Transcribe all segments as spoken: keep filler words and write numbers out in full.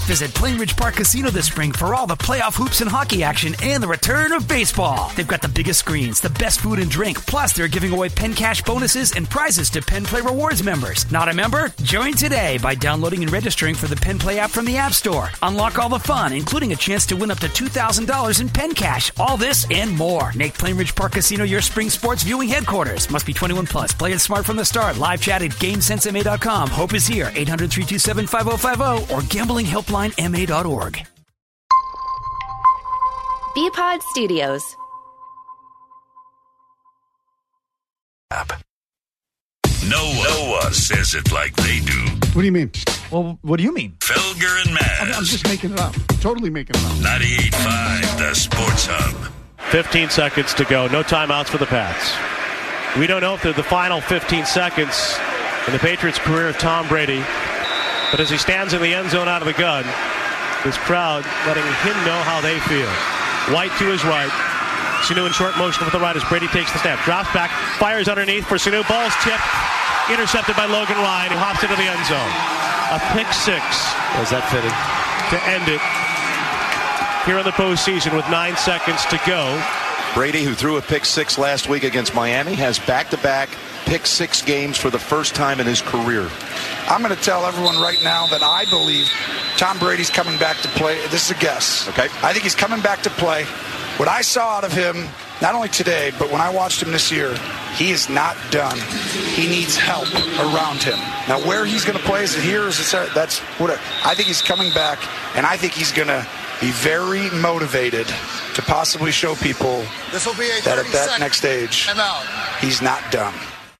Visit Plainridge Park Casino this spring for all the playoff hoops and hockey action and the return of baseball. They've got the biggest screens, the best food and drink, plus they're giving away Penn Cash bonuses and prizes to Penn Play Rewards members. Not a member? Join today by downloading and registering for the Penn Play app from the App Store. Unlock all the fun, including a chance to win up to two thousand dollars in Penn Cash. All this and more. Make Plainridge Park Casino your spring sports viewing headquarters. Must be twenty-one plus. Play it smart from the start. Live chat at game sense m a dot com. Hope is here. eight hundred, three two seven, five oh five oh or gambling helpline m a dot org. B-Pod Studios. No, no one says it like they do. What do you mean? Well, what do you mean? Felger and Maz. I'm, I'm just making it up. Totally making it up. ninety-eight point five, the Sports Hub. fifteen seconds to go. No timeouts for the Pats. We don't know if they're the final fifteen seconds in the Patriots' career of Tom Brady. But as he stands in the end zone out of the gun, this crowd letting him know how they feel. White to his right. Sanu in short motion with the right as Brady takes the snap. Drops back, fires underneath for Sanu. Ball's tipped. Intercepted by Logan Ryan, who hops into the end zone. A pick six. Was that fitting? To end it here in the postseason with nine seconds to go. Brady, who threw a pick six last week against Miami, has back-to-back pick six games for the first time in his career. I'm going to tell everyone right now that I believe Tom Brady's coming back to play. This is a guess. Okay. I think he's coming back to play. What I saw out of him, not only today, but when I watched him this year, he is not done. He needs help around him. Now, where he's going to play, is it here? Is it there? That's what I think he's coming back, and I think he's going to be very motivated to possibly show people this will be a that at that next stage, he's not done.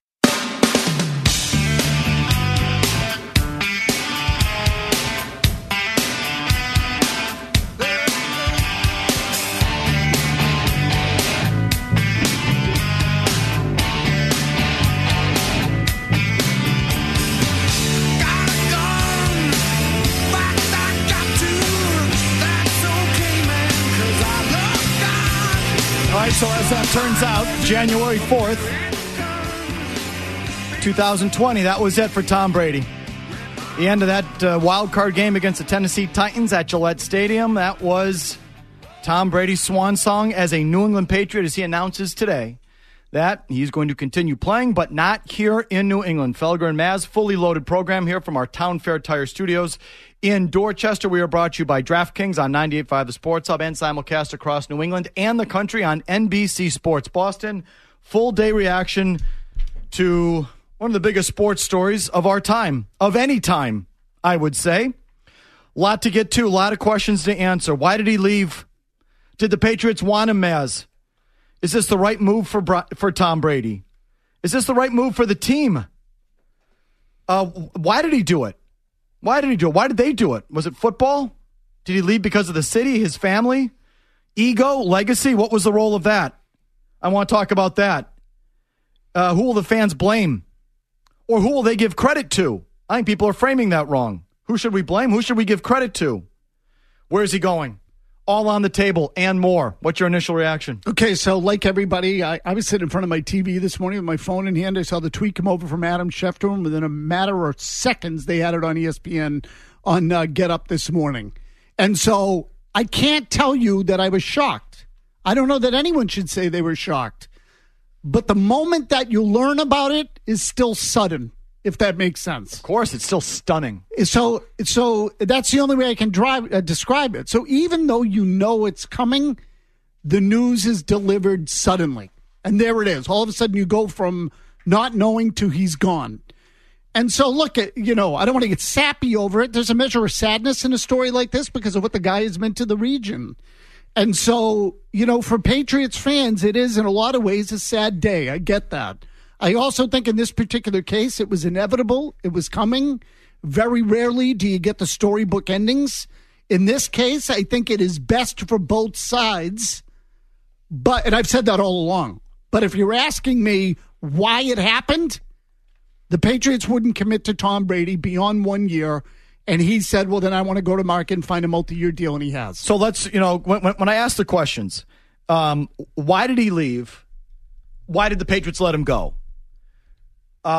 So as that turns out, January fourth, twenty twenty, that was it for Tom Brady. The end of that uh, wild card game against the Tennessee Titans at Gillette Stadium, that was Tom Brady's swan song as a New England Patriot, as he announces today that he's going to continue playing, but not here in New England. Felger and Maz, fully loaded program here from our Town Fair Tire Studios in Dorchester. We are brought to you by DraftKings on ninety-eight point five The Sports Hub and simulcast across New England and the country on N B C Sports Boston. Full day reaction to one of the biggest sports stories of our time, of any time, I would say. A lot to get to, a lot of questions to answer. Why did he leave? Did the Patriots want him, Maz? Is this the right move for for Tom Brady? Is this the right move for the team? Uh, why did he do it? Why did he do it? Why did they do it? Was it football? Did he leave because of the city, his family? Ego, legacy? What was the role of that? I want to talk about that. Uh, who will the fans blame? Or who will they give credit to? I think people are framing that wrong. Who should we blame? Who should we give credit to? Where is he going? All on the table and more. What's your initial reaction? Okay, so like everybody, I, I was sitting in front of my T V this morning with my phone in hand. I saw the tweet come over from Adam Schefter, and within a matter of seconds, they had it on E S P N on uh, Get Up this morning. And so I can't tell you that I was shocked. I don't know that anyone should say they were shocked. But the moment that you learn about it is still sudden, if that makes sense. Of course, it's still stunning. So so that's the only way I can drive, uh, describe it. So even though you know it's coming, the news is delivered suddenly. And there it is. All of a sudden you go from not knowing to he's gone. And so look, at you know, I don't want to get sappy over it. There's a measure of sadness in a story like this because of what the guy has meant to the region. And so, you know, for Patriots fans, it is in a lot of ways a sad day. I get that. I also think in this particular case, it was inevitable. It was coming. Very rarely do you get the storybook endings. In this case, I think it is best for both sides. But, and I've said that all along. But if you're asking me why it happened, the Patriots wouldn't commit to Tom Brady beyond one year. And he said, well, then I want to go to market and find a multi-year deal, and he has. So let's, you know, when, when I ask the questions, um, why did he leave? Why did the Patriots let him go? Uh,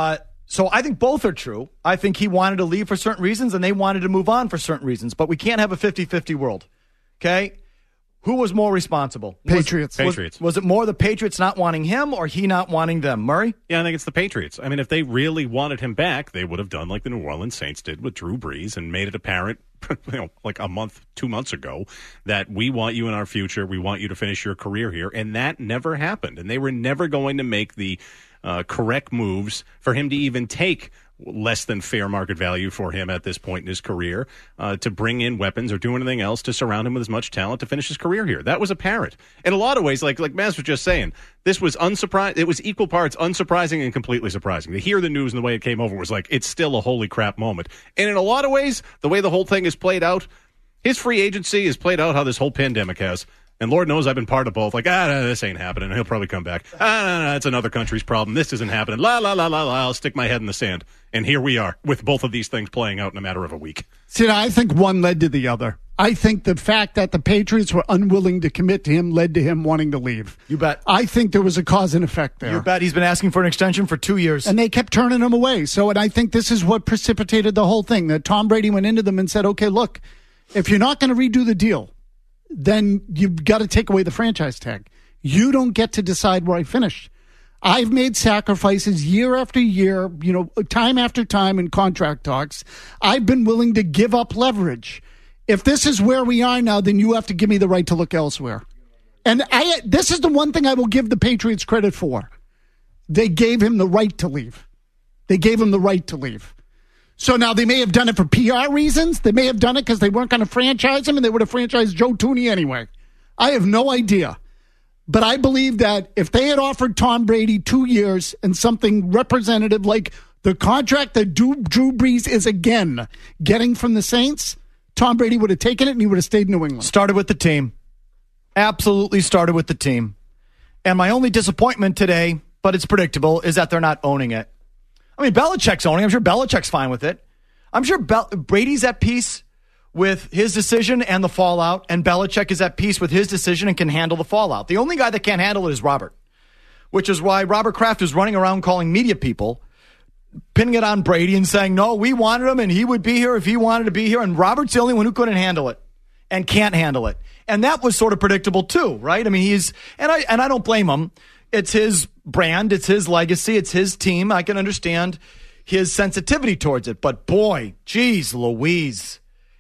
So I think both are true. I think he wanted to leave for certain reasons, and they wanted to move on for certain reasons. But we can't have a fifty-fifty world, okay? Who was more responsible? Patriots. Was, Patriots. Was, was it more the Patriots not wanting him or he not wanting them? Murray? Yeah, I think it's the Patriots. I mean, if they really wanted him back, they would have done like the New Orleans Saints did with Drew Brees and made it apparent, you know, like a month, two months ago, that we want you in our future. We want you to finish your career here. And that never happened. And they were never going to make the uh, correct moves for him to even take less than fair market value for him at this point in his career uh, to bring in weapons or do anything else to surround him with as much talent to finish his career here. That was apparent. In a lot of ways, like like Maz was just saying, this was unsurprising. It was equal parts unsurprising and completely surprising. To hear the news and the way it came over was like, it's still a holy crap moment. And in a lot of ways, the way the whole thing is played out, his free agency is played out how this whole pandemic has. And Lord knows I've been part of both. Like, ah, no, this ain't happening. He'll probably come back. Ah, no, no, it's another country's problem. This isn't happening. La, la, la, la, la. I'll stick my head in the sand. And here we are with both of these things playing out in a matter of a week. See, I think one led to the other. I think the fact that the Patriots were unwilling to commit to him led to him wanting to leave. You bet. I think there was a cause and effect there. You bet. He's been asking for an extension for two years. And they kept turning him away. So, and I think this is what precipitated the whole thing, that Tom Brady went into them and said, okay, look, if you're not going to redo the deal, then you've got to take away the franchise tag. You don't get to decide where I finish. I've made sacrifices year after year, you know, time after time in contract talks. I've been willing to give up leverage. If this is where we are now, then you have to give me the right to look elsewhere. And I, this is the one thing I will give the Patriots credit for. They gave him the right to leave. They gave him the right to leave. So now they may have done it for P R reasons. They may have done it because they weren't going to franchise him and they would have franchised Joe Thuney anyway. I have no idea. But I believe that if they had offered Tom Brady two years and something representative like the contract that Drew, Drew Brees is again getting from the Saints, Tom Brady would have taken it and he would have stayed in New England. Started with the team. Absolutely started with the team. And my only disappointment today, but it's predictable, is that they're not owning it. I mean, Belichick's owning. I'm sure Belichick's fine with it. I'm sure Bel- Brady's at peace with his decision and the fallout, and Belichick is at peace with his decision and can handle the fallout. The only guy that can't handle it is Robert, which is why Robert Kraft is running around calling media people, pinning it on Brady and saying, no, we wanted him and he would be here if he wanted to be here. And Robert's the only one who couldn't handle it and can't handle it. And that was sort of predictable too, right? I mean, he's, and I, and I don't blame him. It's his brand. It's his legacy. It's his team. I can understand his sensitivity towards it. But boy, geez, Louise.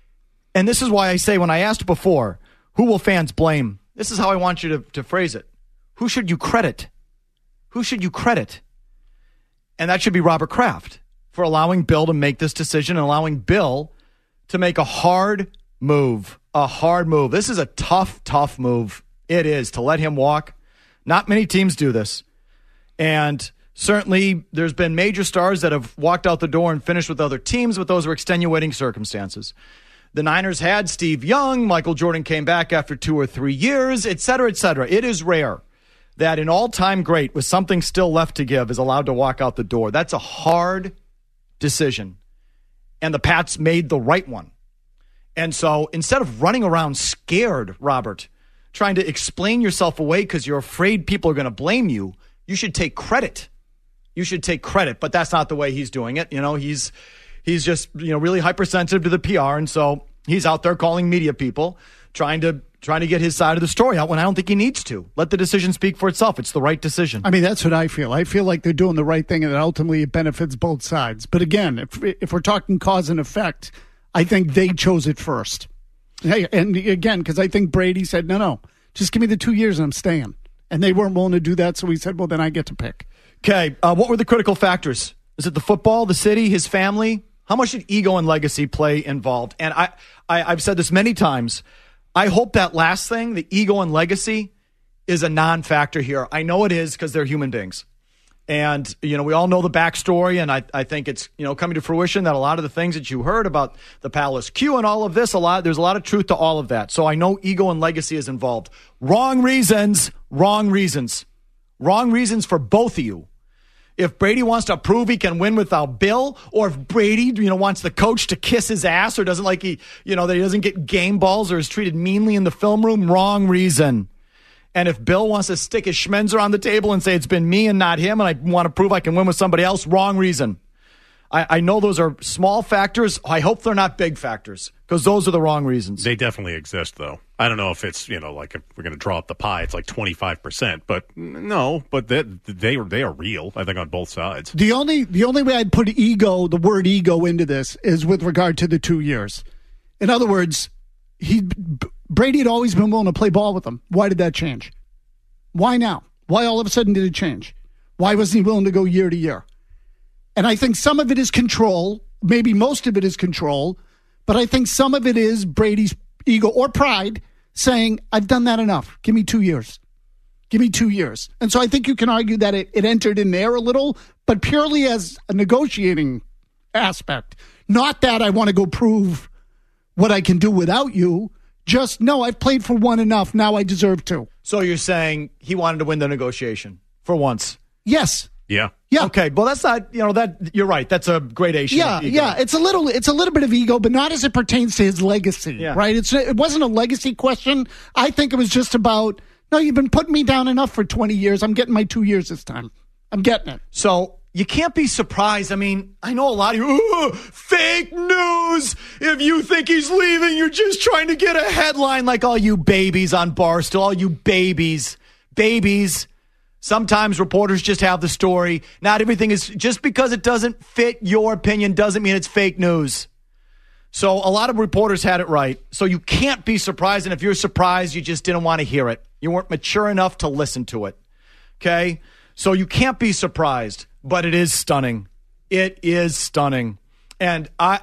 And this is why I say when I asked before, who will fans blame? This is how I want you to, to phrase it. Who should you credit? Who should you credit? And that should be Robert Kraft for allowing Bill to make this decision and allowing Bill to make a hard move. A hard move. This is a tough, tough move. It is to let him walk. Not many teams do this. And certainly there's been major stars that have walked out the door and finished with other teams, but those are extenuating circumstances. The Niners had Steve Young. Michael Jordan came back after two or three years, et cetera, et cetera. It is rare that an all-time great with something still left to give is allowed to walk out the door. That's a hard decision. And the Pats made the right one. And so instead of running around scared, Robert, trying to explain yourself away because you're afraid people are going to blame you, you should take credit. You should take credit, but that's not the way he's doing it. You know, he's he's just, you know, really hypersensitive to the P R, and so he's out there calling media people, trying to trying to get his side of the story out when I don't think he needs to. Let the decision speak for itself. It's the right decision. I mean, that's what I feel. I feel like they're doing the right thing, and that ultimately it benefits both sides. But again, if if we're talking cause and effect, I think they chose it first. Hey, and again, because I think Brady said, no, no, just give me the two years and I'm staying. And they weren't willing to do that, so he said, well, then I get to pick. Okay, uh, what were the critical factors? Is it the football, the city, his family? How much did ego and legacy play involved? And I, I, I've said this many times. I hope that last thing, the ego and legacy, is a non-factor here. I know it is because they're human beings. And, you know, we all know the backstory, and I, I think it's, you know, coming to fruition that a lot of the things that you heard about the Palace Q and all of this, a lot, there's a lot of truth to all of that. So I know ego and legacy is involved. Wrong reasons, wrong reasons. Wrong reasons for both of you. If Brady wants to prove he can win without Bill, or if Brady, you know, wants the coach to kiss his ass or doesn't like he, you know, that he doesn't get game balls or is treated meanly in the film room, wrong reason. And if Bill wants to stick his schmenzer on the table and say it's been me and not him, and I want to prove I can win with somebody else, wrong reason. I, I know those are small factors. I hope they're not big factors because those are the wrong reasons. They definitely exist, though. I don't know if it's, you know, like if we're going to draw up the pie, it's like twenty-five percent. But no, but they, they, they are real, I think, on both sides. The only the only way I'd put ego, the word ego, into this is with regard to the two years. In other words, he Brady had always been willing to play ball with them. Why did that change? Why now? Why all of a sudden did it change? Why wasn't he willing to go year to year? And I think some of it is control. Maybe most of it is control. But I think some of it is Brady's ego or pride saying, I've done that enough. Give me two years. Give me two years. And so I think you can argue that it, it entered in there a little, but purely as a negotiating aspect. Not that I want to go prove what I can do without you. Just, no, I've played for one enough. Now I deserve two. So you're saying he wanted to win the negotiation for once? Yes. Yeah. Yeah. Okay. Well, that's not, you know, that you're right. That's a gradation. Yeah. Of ego. Yeah. It's a little, it's a little bit of ego, but not as it pertains to his legacy, Yeah. right? It's, it wasn't a legacy question. I think it was just about, no, you've been putting me down enough for twenty years. I'm getting my two years this time. I'm getting it. So you can't be surprised. I mean, I know a lot of you, "Ooh, fake news. If you think he's leaving, you're just trying to get a headline like all you babies on Barstool, all you babies, babies. Sometimes reporters just have the story. Not everything is, just because it doesn't fit your opinion doesn't mean it's fake news. So a lot of reporters had it right. So you can't be surprised. And if you're surprised, you just didn't want to hear it. You weren't mature enough to listen to it. Okay? So you can't be surprised, but it is stunning. It is stunning. And I,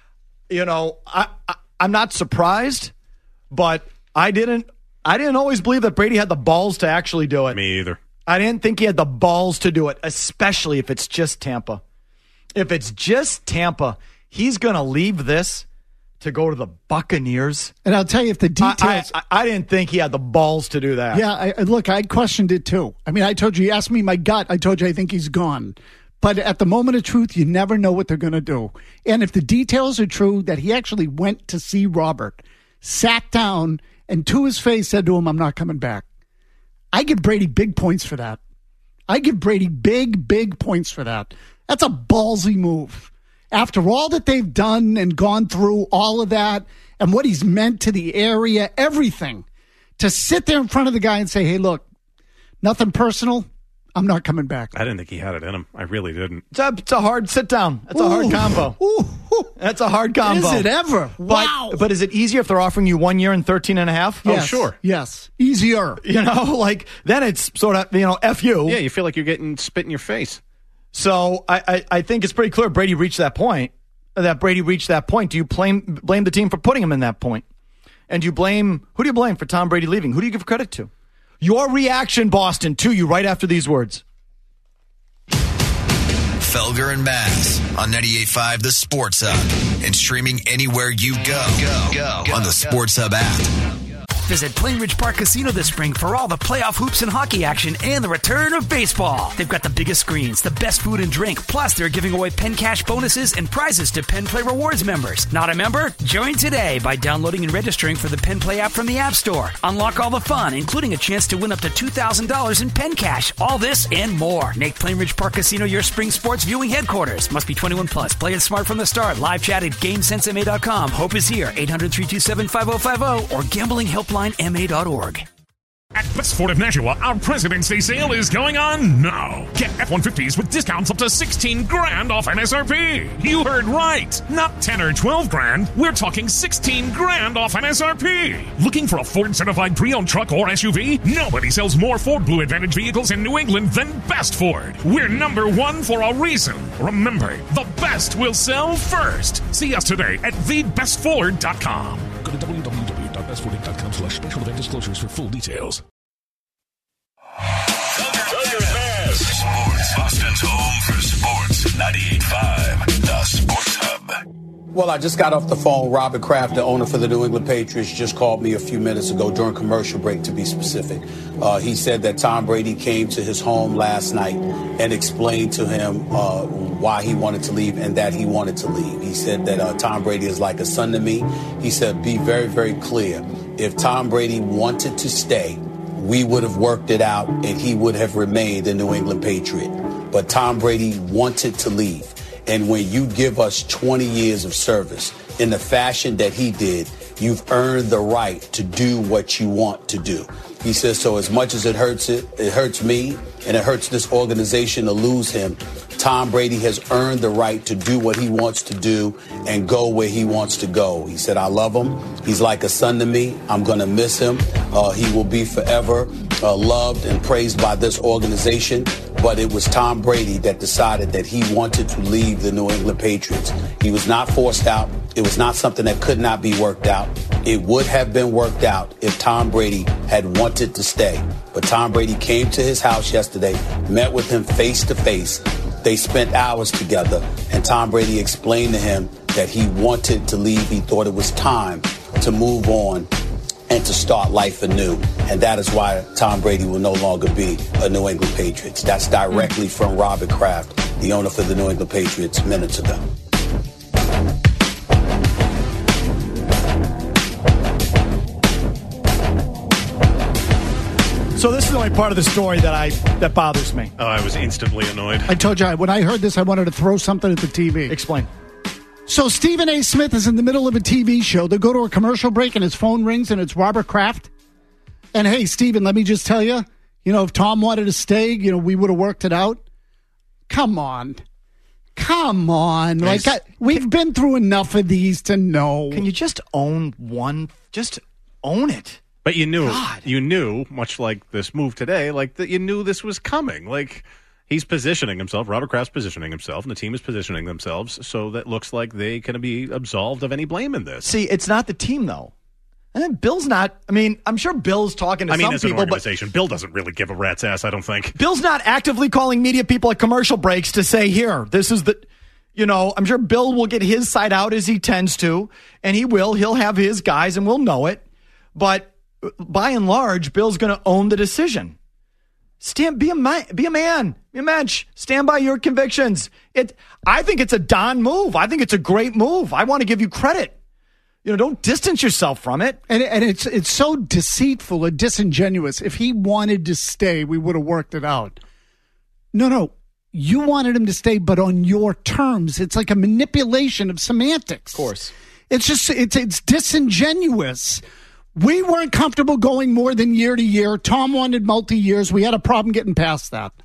you know, I, I I'm not surprised, but I didn't, I didn't always believe that Brady had the balls to actually do it. Me either. I didn't think he had the balls to do it, especially if it's just Tampa. If it's just Tampa, he's going to leave this to go to the Buccaneers. And I'll tell you, if the details... I, I, I didn't think he had the balls to do that. Yeah, I, look, I questioned it too. I mean, I told you, you asked me my gut, I told you I think he's gone. But at the moment of truth, you never know what they're going to do. And if the details are true, that he actually went to see Robert, sat down, and to his face said to him, I'm not coming back. I give Brady big points for that. I give Brady big, big points for that. That's a ballsy move. After all that they've done and gone through, all of that, and what he's meant to the area, everything, to sit there in front of the guy and say, hey, look, nothing personal, I'm not coming back. I didn't think he had it in him. I really didn't. It's a, it's a hard sit down. It's a Ooh. hard combo. Ooh. That's a hard combo. Is it ever? But, Wow. But is it easier if they're offering you one year and thirteen and a half? Yes. Oh, sure. Yes. Easier. You know, like, then it's sort of, you know, F you. Yeah, you feel like you're getting spit in your face. So I, I, I think it's pretty clear Brady reached that point. That Brady reached that point. Do you blame blame the team for putting him in that point? And do you blame, who do you blame for Tom Brady leaving? Who do you give credit to? Your reaction, Boston, to you right after these words. Felger and Bass on ninety-eight point five The Sports Hub and streaming anywhere you go, go, go, go on the Sports Hub app. Visit Plainridge Park Casino this spring for all the playoff hoops and hockey action and the return of baseball. They've got the biggest screens, the best food and drink, plus they're giving away Penn Cash bonuses and prizes to Penn Play Rewards members. Not a member? Join today by downloading and registering for the Penn Play app from the App Store. Unlock all the fun, including a chance to win up to two thousand dollars in Penn Cash. All this and more. Make Plainridge Park Casino your spring sports viewing headquarters. Must be twenty-one plus. Play it smart from the start. Live chat at game sense m a dot com. Hope is here. eight hundred, three two seven, five oh five oh or gambling helpline m a dot org. At Best Ford of Nashua, our President's Day sale is going on now. Get F one fifties with discounts up to sixteen grand off M S R P. You heard right. Not ten or twelve grand. We're talking sixteen grand off M S R P. Looking for a Ford certified pre-owned truck or S U V? Nobody sells more Ford Blue Advantage vehicles in New England than Best Ford. We're number one for a reason. Remember, the best will sell first. See us today at the best ford dot com. Go to w w w dot best ford dot com slash special event disclosures for full details. Sports, Boston's home for sports. ninety-eight point five, The Sports Hub. Well, I just got off the phone. Robert Kraft, the owner for the New England Patriots, just called me a few minutes ago during commercial break, to be specific. Uh, he said that Tom Brady came to his home last night and explained to him uh, why he wanted to leave and that he wanted to leave. He said that uh, Tom Brady is like a son to me. He said, be very, very clear. If Tom Brady wanted to stay, we would have worked it out and he would have remained a New England Patriot. But Tom Brady wanted to leave. And when you give us twenty years of service in the fashion that he did, you've earned the right to do what you want to do. He says, so as much as it hurts it, it hurts me and it hurts this organization to lose him, Tom Brady has earned the right to do what he wants to do and go where he wants to go. He said, I love him. He's like a son to me. I'm going to miss him. Uh, he will be forever uh, loved and praised by this organization. But it was Tom Brady that decided that he wanted to leave the New England Patriots. He was not forced out. It was not something that could not be worked out. It would have been worked out if Tom Brady had wanted to stay. But Tom Brady came to his house yesterday, met with him face to face. They spent hours together, and Tom Brady explained to him that he wanted to leave. He thought it was time to move on and to start life anew. And that is why Tom Brady will no longer be a New England Patriots. That's directly from Robert Kraft, the owner for the New England Patriots, minutes ago. So this is the only part of the story that I that bothers me. Oh, I was instantly annoyed. I told you, when I heard this, I wanted to throw something at the T V. Explain. So Stephen A. Smith is in the middle of a T V show. They go to a commercial break and his phone rings and it's Robert Kraft. And hey, Stephen, let me just tell you, you know, if Tom wanted to stay, you know, we would have worked it out. Come on. Come on. Like I, we've been through enough of these to know. Can you just own one? Just own it. But you knew, God. you knew, much like this move today, like that you knew this was coming. Like he's positioning himself, Robert Kraft's positioning himself, and the team is positioning themselves so that looks like they can be absolved of any blame in this. See, it's not the team though. And Bill's not. I mean, I'm sure Bill's talking to I mean, some as people, an organization, Bill doesn't really give a rat's ass. I don't think Bill's not actively calling media people at commercial breaks to say, "Here, this is the." You know, I'm sure Bill will get his side out as he tends to, and he will. He'll have his guys, and we'll know it. But by and large, Bill's going to own the decision. Stand, be a man, be a man, be a mensch. Stand by your convictions. It. I think it's a Don move. I think it's a great move. I want to give you credit. You know, don't distance yourself from it. And and it's it's so deceitful and disingenuous. If he wanted to stay, we would have worked it out. No, no. You wanted him to stay, but on your terms. It's like a manipulation of semantics. Of course. It's just, it's it's disingenuous. We weren't comfortable going more than year to year. Tom wanted multi-years. We had a problem getting past that.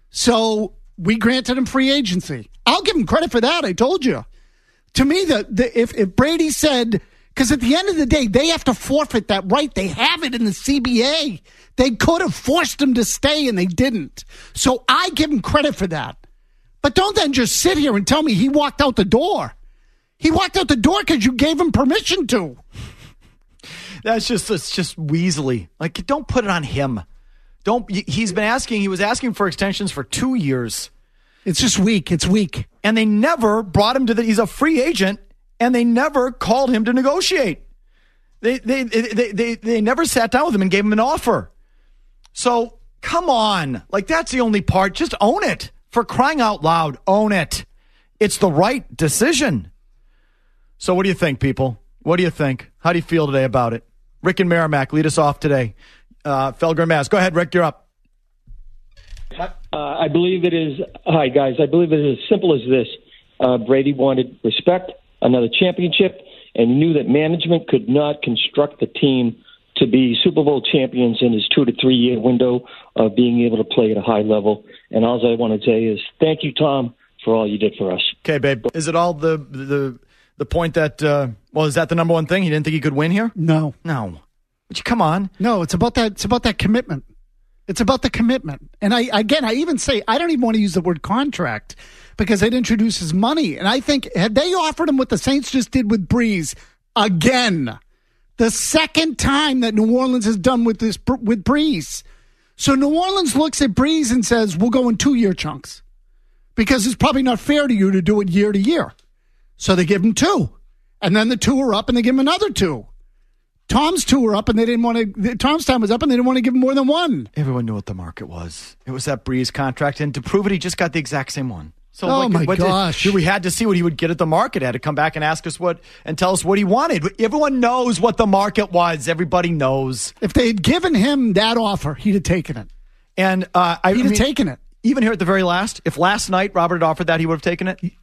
So we granted him free agency. I'll give him credit for that. I told you. To me, the, the if, if Brady said, because at the end of the day, they have to forfeit that right. They have it in the C B A. They could have forced him to stay, and they didn't. So I give him credit for that. But don't then just sit here and tell me he walked out the door. He walked out the door because you gave him permission to. That's just, it's just weaselly. Like, don't put it on him. Don't. He's been asking, he was asking for extensions for two years. It's just weak. It's weak. And they never brought him to the, he's a free agent, and they never called him to negotiate. They, they, they, they, they never sat down with him and gave him an offer. So, come on. Like, that's the only part. Just own it. For crying out loud, own it. It's the right decision. So, what do you think, people? What do you think? How do you feel today about it? Rick and Merrimack, lead us off today. Uh, Felger Mass. Go ahead, Rick. You're up. Uh, I believe it is, hi, guys. I believe it is as simple as this. Uh, Brady wanted respect, another championship, and knew that management could not construct the team to be Super Bowl champions in his two to three year window of being able to play at a high level. And all I want to say is thank you, Tom, for all you did for us. Okay, babe. Is it all the the the point that, uh, well, is that the number one thing? He didn't think he could win here? No. No. But you, come on. No, it's about that. It's about that commitment. It's about the commitment. And I, again, I even say, I don't even want to use the word contract because it introduces money. And I think had they offered him what the Saints just did with Breeze again, the second time that New Orleans has done with this, with Breeze. So New Orleans looks at Breeze and says, we'll go in two year chunks because it's probably not fair to you to do it year to year. So they give him two and then the two are up and they give him another two. Tom's two were up, and they didn't want to. Tom's time was up, and they didn't want to give him more than one. Everyone knew what the market was. It was that Breeze contract, and to prove it, he just got the exact same one. So, oh like, my what gosh! Did, we had to see what he would get at the market. Had to come back and ask us what and tell us what he wanted. Everyone knows what the market was. Everybody knows. If they had given him that offer, he'd have taken it, and uh, I he'd mean, have taken it. Even here at the very last, if last night Robert had offered that, he would have taken it.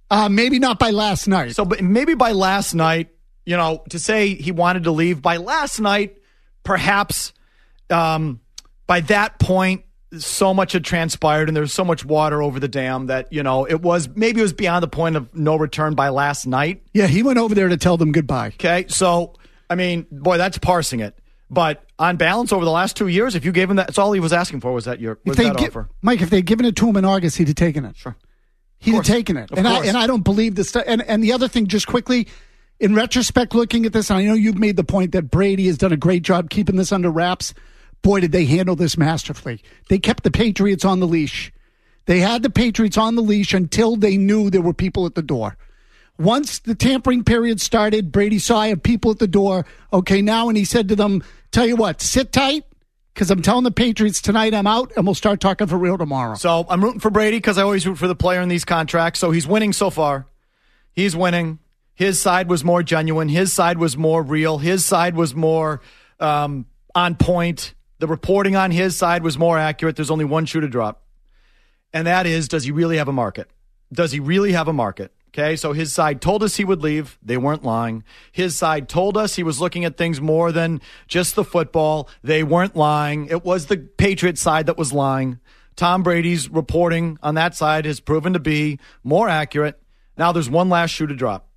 Uh, maybe not by last night. So, but maybe by last night, you know, to say he wanted to leave by last night, perhaps um, by that point, so much had transpired and there was so much water over the dam that, you know, it was maybe it was beyond the point of no return by last night. Yeah, he went over there to tell them goodbye. Okay, so, I mean, boy, that's parsing it. But on balance, over the last two years, if you gave him that, that's all he was asking for was that your was that gi- offer. Mike, if they'd given it to him in August, he'd have taken it. Sure. He'd have taken it. Of and course. I and I don't believe this stuff. And, and the other thing, just quickly, in retrospect, looking at this, and I know you've made the point that Brady has done a great job keeping this under wraps. Boy, did they handle this masterfully. They kept the Patriots on the leash. They had the Patriots on the leash until they knew there were people at the door. Once the tampering period started, Brady saw I have people at the door. Okay, now, and he said to them, tell you what, sit tight, because I'm telling the Patriots tonight I'm out, and we'll start talking for real tomorrow. So I'm rooting for Brady because I always root for the player in these contracts. So he's winning so far. He's winning. His side was more genuine. His side was more real. His side was more um, on point. The reporting on his side was more accurate. There's only one shoe to drop. And that is, does he really have a market? Does he really have a market? Okay, so his side told us he would leave. They weren't lying. His side told us he was looking at things more than just the football. They weren't lying. It was the Patriots side that was lying. Tom Brady's reporting on that side has proven to be more accurate. Now there's one last shoe to drop.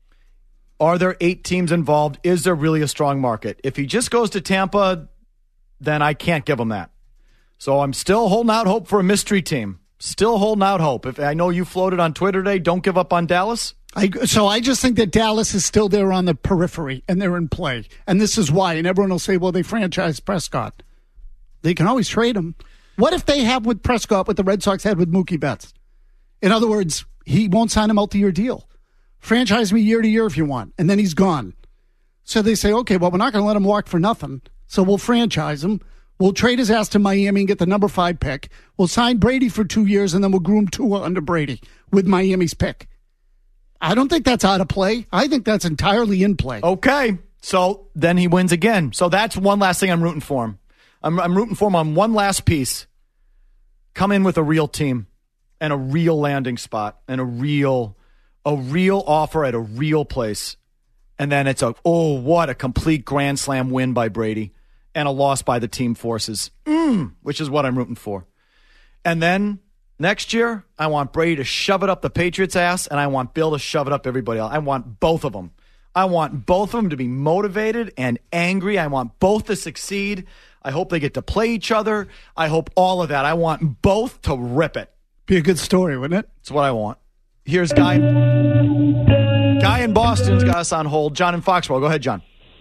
Are there eight teams involved? Is there really a strong market? If he just goes to Tampa, then I can't give him that. So I'm still holding out hope for a mystery team. Still holding out hope. If I know you floated on Twitter today, don't give up on Dallas. I, so I just think that Dallas is still there on the periphery, and they're in play. And this is why. And everyone will say, well, they franchised Prescott. They can always trade him. What if they have with Prescott what the Red Sox had with Mookie Betts? In other words, he won't sign a multi-year deal. Franchise me year to year if you want, and then he's gone. So they say, okay, well, we're not going to let him walk for nothing, so we'll franchise him. We'll trade his ass to Miami and get the number five pick. We'll sign Brady for two years, and then we'll groom Tua under Brady with Miami's pick. I don't think that's out of play. I think that's entirely in play. Okay, so then he wins again. So that's one last thing I'm rooting for him. I'm, I'm rooting for him on one last piece. Come in with a real team and a real landing spot and a real, a real offer at a real place. And then it's a, oh, what a complete grand slam win by Brady and a loss by the team forces, mm, which is what I'm rooting for. And then next year, I want Brady to shove it up the Patriots' ass, and I want Bill to shove it up everybody else. I want both of them. I want both of them to be motivated and angry. I want both to succeed. I hope they get to play each other. I hope all of that. I want both to rip it. Be a good story, wouldn't it? That's what I want. Here's Guy. Guy in Boston's got us on hold. John in Foxborough. Go ahead, John.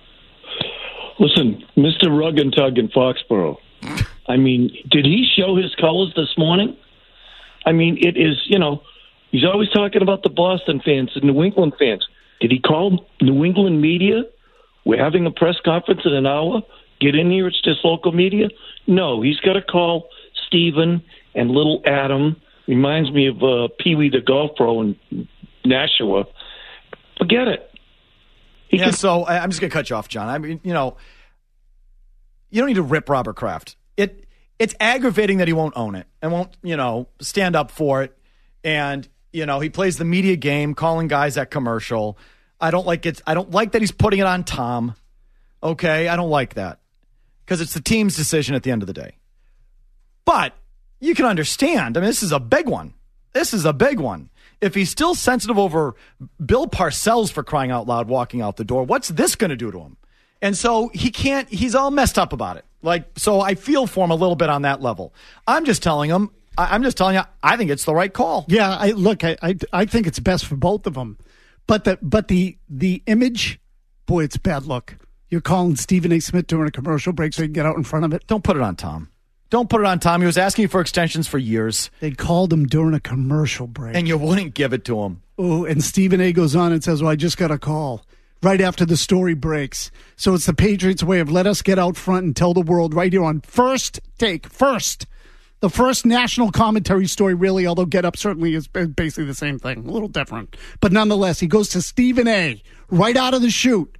Listen, Mister Rug and Tug in Foxborough. I mean, did he show his colors this morning? I mean, it is, you know, he's always talking about the Boston fans and New England fans. Did he call New England media? We're having a press conference in an hour. Get in here. It's just local media. No, he's got to call Steven and little Adam. Reminds me of uh, Pee Wee the golf pro in Nashua. Forget it. He yeah, can- so I- I'm just going to cut you off, John. I mean, you know, you don't need to rip Robert Kraft. It It's aggravating that he won't own it and won't, you know, stand up for it. And, you know, he plays the media game, calling guys at commercial. I don't like it. I don't like that he's putting it on Tom. Okay, I don't like that because it's the team's decision at the end of the day. But you can understand. I mean, this is a big one. This is a big one. If he's still sensitive over Bill Parcells, for crying out loud, walking out the door, what's this going to do to him? And so he can't, he's all messed up about it. Like, so I feel for him a little bit on that level. I'm just telling him, I- I'm just telling you, I think it's the right call. Yeah, I look, I, I I think it's best for both of them. But the but the the image, boy, it's a bad look. You're calling Stephen A. Smith during a commercial break so you can get out in front of it. Don't put it on Tom. Don't put it on Tom. He was asking for extensions for years. They called him during a commercial break. And you wouldn't give it to him. Oh, and Stephen A. goes on and says, well, I just got a call right after the story breaks. So it's the Patriots' way of let us get out front and tell the world right here on First Take. First. The first national commentary story, really, although Get Up certainly is basically the same thing. A little different. But nonetheless, he goes to Stephen A. right out of the chute.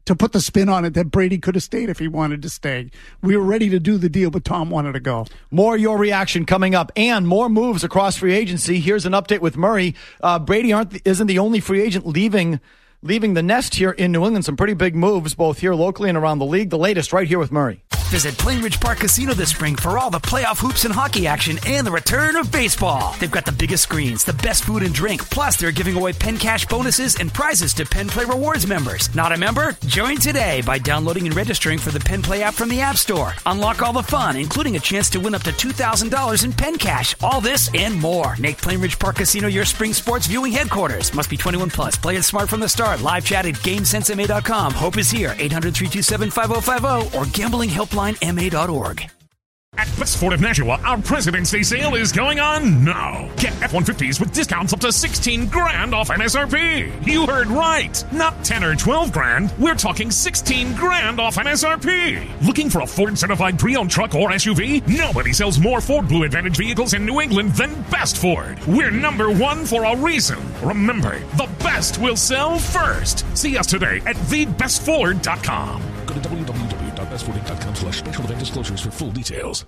to put the spin on it that Brady could have stayed if he wanted to stay. We were ready to do the deal, but Tom wanted to go. More your reaction coming up, and more moves across free agency. Here's an update with Murray. Uh, Brady aren't isn't the only free agent leaving leaving the nest here in New England. Some pretty big moves, both here locally and around the league. The latest right here with Murray. Visit Plainridge Park Casino this spring for all the playoff hoops and hockey action and the return of baseball. They've got the biggest screens, the best food and drink, plus they're giving away Penn Cash bonuses and prizes to Penn Play Rewards members. Not a member? Join today by downloading and registering for the Penn Play app from the App Store. Unlock all the fun, including a chance to win up to two thousand dollars in Penn Cash. All this and more. Make Plainridge Park Casino your spring sports viewing headquarters. Must be twenty-one plus. Play it smart from the start. Live chat at GameSense M A dot com. Hope is here. eight hundred, three two seven, five oh five oh or gambling helpline M A dot org. At Best Ford of Nashua, our President's Day sale is going on now. Get F one fifties with discounts up to sixteen grand off M S R P. You heard right. Not ten or twelve grand. We're talking sixteen grand off M S R P. Looking for a Ford certified pre-owned truck or S U V? Nobody sells more Ford Blue Advantage vehicles in New England than Best Ford. We're number one for a reason. Remember, the best will sell first. See us today at the best ford dot com. Go to w w w dot best ford dot com slash special event disclosures for full details.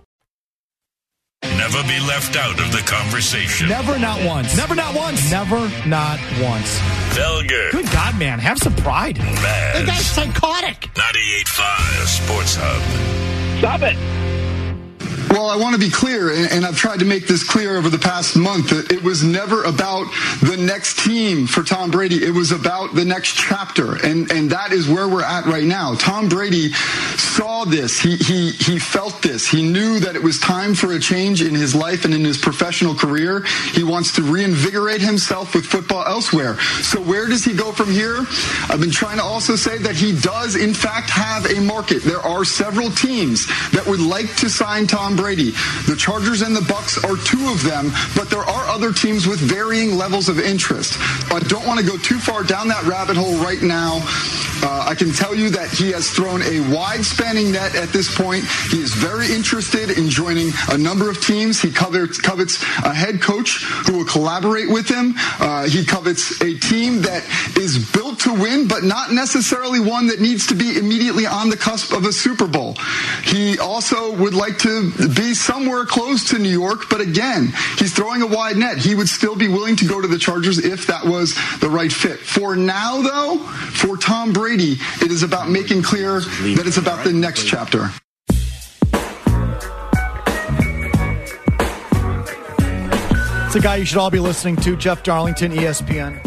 Never be left out of the conversation. Never, not once. Never, not once. Never, not once. Felger. Good God, man. Have some pride. Maz. The guy's psychotic. ninety-eight point five Sports Hub. Stop it. Well, I want to be clear, and I've tried to make this clear over the past month, that it was never about the next team for Tom Brady. It was about the next chapter, and, and that is where we're at right now. Tom Brady saw this. He, he, he felt this. He knew that it was time for a change in his life and in his professional career. He wants to reinvigorate himself with football elsewhere. So where does he go from here? I've been trying to also say that he does, in fact, have a market. There are several teams that would like to sign Tom Brady. Brady. The Chargers and the Bucs are two of them, but there are other teams with varying levels of interest. I don't want to go too far down that rabbit hole right now. Uh, I can tell you that he has thrown a wide-spanning net at this point. He is very interested in joining a number of teams. He covets, covets a head coach who will collaborate with him. Uh, he covets a team that is built to win, but not necessarily one that needs to be immediately on the cusp of a Super Bowl. He also would like to be somewhere close to New York, but again, he's throwing a wide net. He would still be willing to go to the Chargers if that was the right fit. For now, though, for Tom Brady, it is about making clear that it's about the next chapter. It's a guy you should all be listening to, Jeff Darlington, E S P N.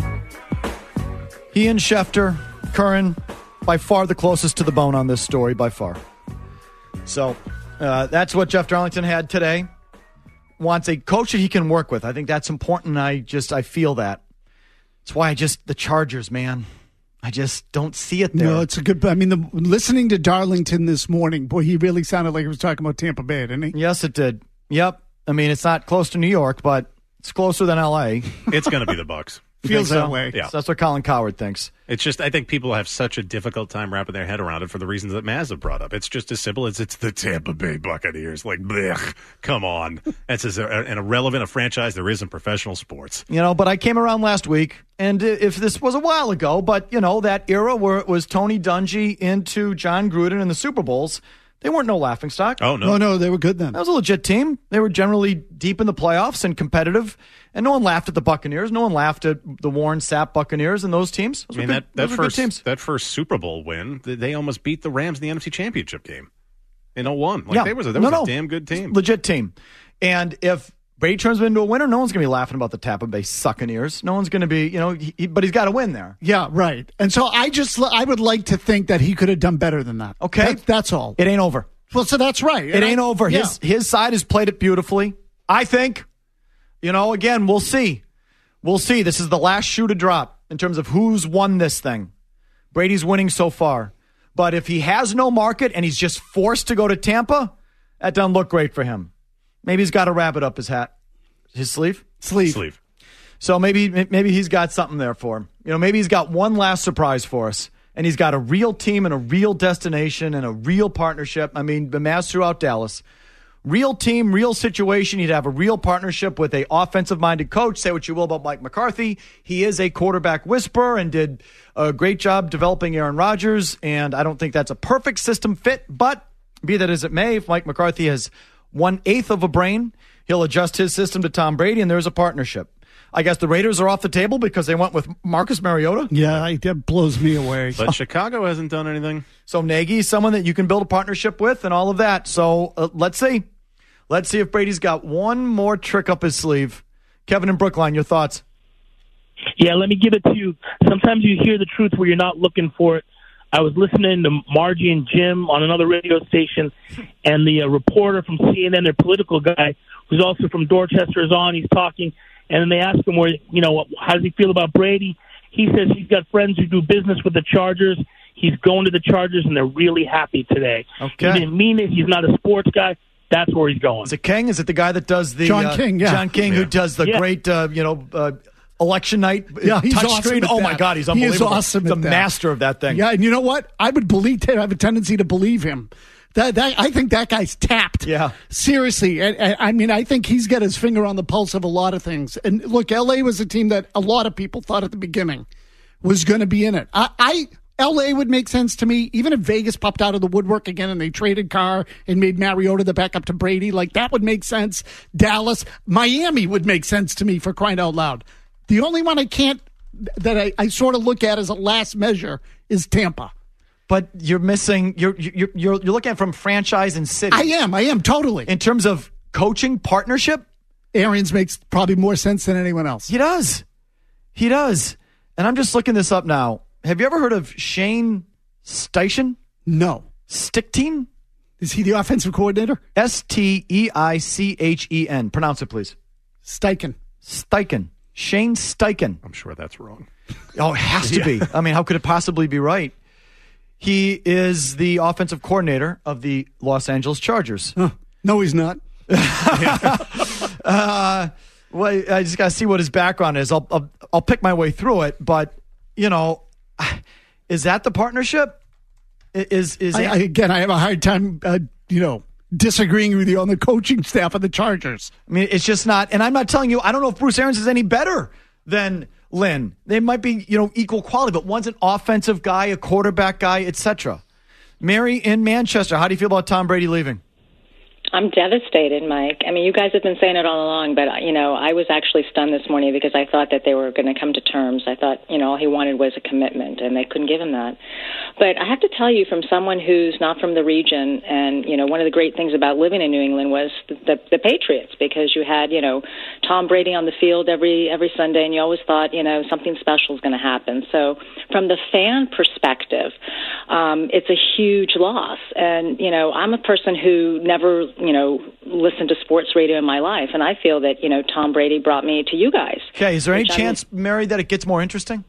He and Schefter, Curran, by far the closest to the bone on this story, by far. So uh, that's what Jeff Darlington had today. Wants a coach that he can work with. I think that's important. I just, I feel that. That's why I just, the Chargers, man. I just don't see it there. No, it's a good, I mean, the, listening to Darlington this morning, boy, he really sounded like he was talking about Tampa Bay, didn't he? Yes, it did. Yep. I mean, it's not close to New York, but it's closer than L A. It's going to be the Bucs. Feels so? that way. Yeah. So that's what Colin Cowherd thinks. It's just, I think people have such a difficult time wrapping their head around it for the reasons that Maz have brought up. It's just as simple as it's the Tampa Bay Buccaneers. Like, blech, come on. That's as an irrelevant a franchise there is in professional sports. You know, but I came around last week, and if this was a while ago, but, you know, that era where it was Tony Dungy into John Gruden in the Super Bowls, they weren't no laughingstock. Oh, no. No, no, they were good then. That was a legit team. They were generally deep in the playoffs and competitive, and no one laughed at the Buccaneers. No one laughed at the Warren Sapp Buccaneers and those teams. Those I mean, were that, good, that, those were first, good teams. that first Super Bowl win, they almost beat the Rams in the N F C Championship game in oh one. Like, yeah. they was a, they no, was no. a damn good team. Legit team. And if Brady turns into a winner, no one's going to be laughing about the Tampa Bay Succaneers. No one's going to be, you know, he, but he's got to win there. Yeah, right. And so I just, I would like to think that he could have done better than that. Okay. That, that's all. It ain't over. Well, so that's right. It ain't over. Yeah. His his side has played it beautifully. I think, you know, again, we'll see. We'll see. This is the last shoe to drop in terms of who's won this thing. Brady's winning so far. But if he has no market and he's just forced to go to Tampa, that doesn't look great for him. Maybe he's got to wrap it up his hat. His sleeve? Sleeve. Sleeve. So maybe maybe he's got something there for him. You know, maybe he's got one last surprise for us. And he's got a real team and a real destination and a real partnership. I mean, the Mavs throughout Dallas. real team, real situation. He'd have a real partnership with a offensive-minded coach. Say what you will about Mike McCarthy. He is a quarterback whisperer and did a great job developing Aaron Rodgers, and I don't think that's a perfect system fit, but be that as it may, if Mike McCarthy has one-eighth of a brain, he'll adjust his system to Tom Brady, and there's a partnership. I guess the Raiders are off the table because they went with Marcus Mariota. Yeah, that blows me away. But Chicago hasn't done anything. So Nagy is someone that you can build a partnership with and all of that. So uh, let's see. Let's see if Brady's got one more trick up his sleeve. Kevin in Brookline, your thoughts? Yeah, let me give it to you. Sometimes you hear the truth where you're not looking for it. I was listening to Margie and Jim on another radio station, and the uh, reporter from C N N, their political guy, who's also from Dorchester, is on. He's talking. And then they ask him, where, you know, how does he feel about Brady? He says he's got friends who do business with the Chargers. He's going to the Chargers, and they're really happy today. Okay. He didn't mean it. He's not a sports guy. That's where he's going. Is it King? Is it the guy that does the John uh, King? Yeah, John King, yeah. who does the Yeah. great, uh, you know, uh, election night Yeah, he's touch awesome screen? at Oh my that. God, he's He is unbelievable. awesome He's at a that. master of that thing. Yeah, and you know what? I would believe. I have a tendency to believe him. That, that I think that guy's tapped. Yeah. Seriously. And, and, I mean, I think he's got his finger on the pulse of a lot of things. And look, L A was a team that a lot of people thought at the beginning was going to be in it. I, I L A would make sense to me, even if Vegas popped out of the woodwork again and they traded Carr and made Mariota the backup to Brady. Like, that would make sense. Dallas, Miami would make sense to me, for crying out loud. The only one I can't, that I, I sort of look at as a last measure is Tampa. But you're missing. You're you're you're, you're looking at from franchise and city. I am. I am totally. In terms of coaching partnership, Arians makes probably more sense than anyone else. He does. He does. And I'm just looking this up now. Have you ever heard of Shane Steichen? No. Stickteen? Is he the offensive coordinator? S T E I C H E N. Pronounce it, please. Steichen. Steichen. Shane Steichen. I'm sure that's wrong. Oh, it has to Yeah. be. I mean, how could it possibly be right? He is the offensive coordinator of the Los Angeles Chargers. Huh. No, he's not. uh, well, I just got to see what his background is. I'll, I'll I'll pick my way through it. But, you know, is that the partnership? Is is I, it- I, again, I have a hard time, uh, you know, disagreeing with you on the coaching staff of the Chargers. I mean, it's just not. And I'm not telling you, I don't know if Bruce Arians is any better than Lynn. They might be, you know, equal quality, but one's an offensive guy, a quarterback guy, et cetera. Mary in Manchester, how do you feel about Tom Brady leaving? I'm devastated, Mike. I mean, you guys have been saying it all along, but, you know, I was actually stunned this morning because I thought that they were going to come to terms. I thought, you know, all he wanted was a commitment, and they couldn't give him that. But I have to tell you, from someone who's not from the region, and, you know, one of the great things about living in New England was the, the, the Patriots, because you had, you know, Tom Brady on the field every every Sunday, and you always thought, you know, something special is going to happen. So from the fan perspective, um, it's a huge loss. And, you know, I'm a person who never, you know, listened to sports radio in my life, and I feel that, you know, Tom Brady brought me to you guys. Okay, is there any Which I'm- chance, Mary, that it gets more interesting?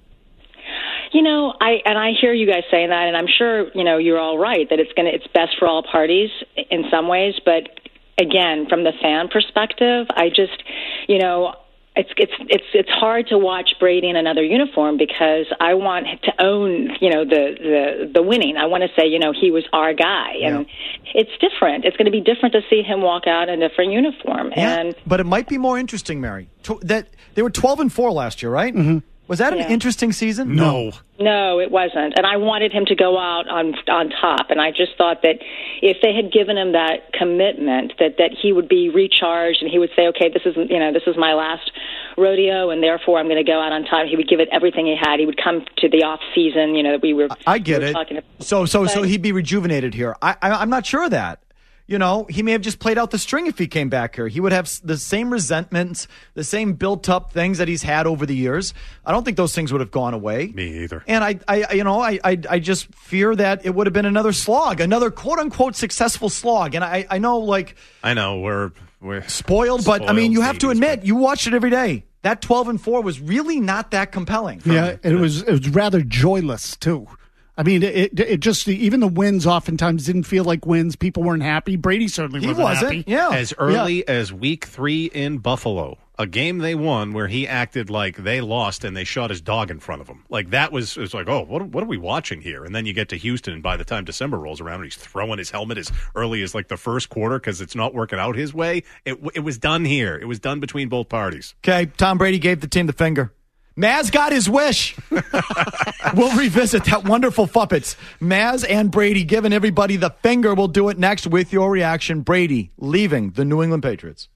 You know, I and I hear you guys saying that, and I'm sure, you know, you're all right that it's gonna it's best for all parties in some ways, but again, from the fan perspective, I just, you know, it's it's it's it's hard to watch Brady in another uniform because I want to own, you know, the the the winning. I want to say, you know, he was our guy, and it's different. It's going to be different to see him walk out in a different uniform. Yeah, And but it might be more interesting, Mary. Tw- That they were twelve and four last year, right? Mm-hmm. Was that an Yeah. interesting season? No. no, it wasn't. And I wanted him to go out on on top. And I just thought that if they had given him that commitment, that, that he would be recharged and he would say, okay, this is, you know, this is my last rodeo, and therefore I'm going to go out on top. He would give it everything he had. He would come to the off season, you know, that we were. I get we were it. talking about. So, so, so But- he'd be rejuvenated here. I, I, I'm not sure of that. You know, he may have just played out the string if he came back here. He would have s- the same resentments, the same built-up things that he's had over the years. I don't think those things would have gone away. Me either. And I, I you know, I, I, I just fear that it would have been another slog, another quote-unquote successful slog. And I, I know, like, I know we're we're spoiled, but I mean, you have to babies, admit, you watched it every day. That twelve and four was really not that compelling. Yeah, it was it was rather joyless too. I mean, it it just even the wins oftentimes didn't feel like wins. People weren't happy. Brady certainly He wasn't, wasn't, happy. yeah. As early as week three in Buffalo, a game they won where he acted like they lost and they shot his dog in front of him. Like, that was, it was like, oh, what, what are we watching here? And then you get to Houston, and by the time December rolls around, he's throwing his helmet as early as, like, the first quarter because it's not working out his way. It, it was done here. It was done between both parties. Okay, Tom Brady gave the team the finger. Maz got his wish. We'll revisit that wonderful Fuppets. Maz and Brady giving everybody the finger. We'll do it next with your reaction. Brady leaving the New England Patriots.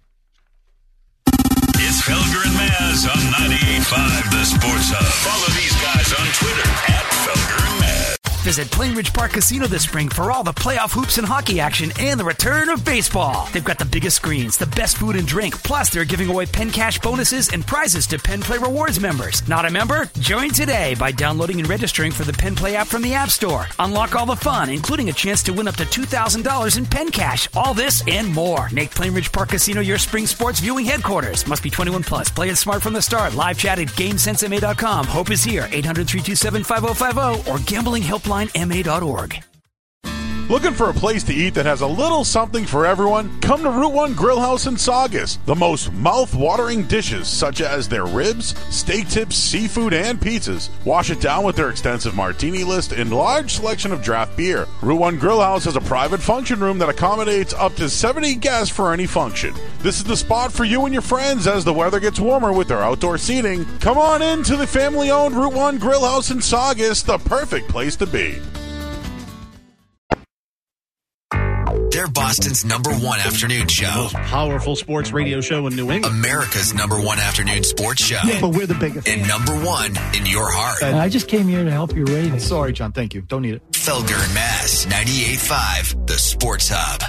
It's Felger and Maz on ninety-eight point five The Sports Hub. Follow these guys on Twitter at Felger and Maz. Visit Plainridge Park Casino this spring for all the playoff hoops and hockey action and the return of baseball. They've got the biggest screens, the best food and drink, plus they're giving away Penn Cash bonuses and prizes to Penn Play Rewards members. Not a member? Join today by downloading and registering for the Penn Play app from the App Store. Unlock all the fun, including a chance to win up to two thousand dollars in Penn Cash. All this and more. Make Plainridge Park Casino your spring sports viewing headquarters. Must be twenty-one plus. Play it smart from the start. Live chat at game sense m a dot com. Hope is here. eight hundred, three two seven, five oh five oh or gambling helpline m a dot org. Looking for a place to eat that has a little something for everyone? Come to Route one Grill House in Saugus. The most mouth-watering dishes, such as their ribs, steak tips, seafood, and pizzas. Wash it down with their extensive martini list and large selection of draft beer. Route one Grill House has a private function room that accommodates up to seventy guests for any function. This is the spot for you and your friends as the weather gets warmer with their outdoor seating. Come on in to the family-owned Route one Grill House in Saugus, the perfect place to be. They're Boston's number one afternoon show. The most powerful sports radio show in New England. America's number one afternoon sports show. Yeah, but we're the biggest. And number one in your heart. And I just came here to help your ratings. Sorry, John. Thank you. Don't need it. Felger and Maz, ninety-eight point five, The Sports Hub.